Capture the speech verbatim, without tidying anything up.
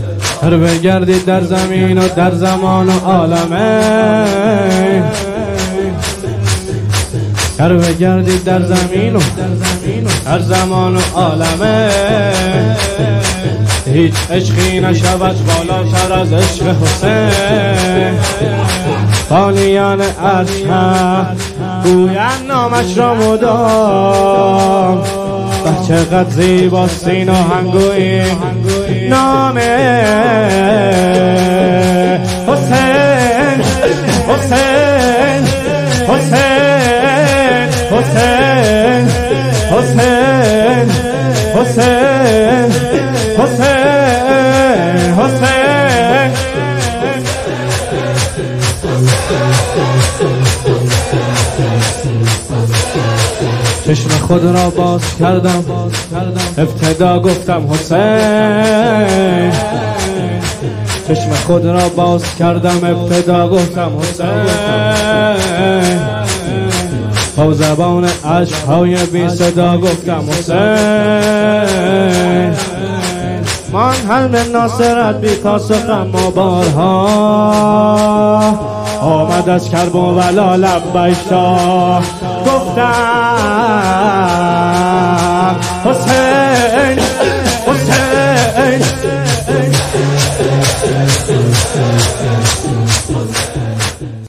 هر بگردید در زمین و در زمان و عالمه، هر بگردید در زمین و هر زمان و عالمه، هیچ عشقی نشود بالاتر از عشق حسین. خالیان عرش هم گویند نامش را مدام، و چقدر زیباست این آهنگوی نام حسین. حسین حسین حسین حسین حسین حسین حسین. چشم خود را باز کردم، ابتدا گفتم حسین. چشم خود را باز کردم، ابتدا گفتم حسین. با زبان عشق‌های بی صدا گفتم حسین. من حلم ناصرت بی پاسخ اما بارها آمد از کرب و ولا لبیک شاه گفتم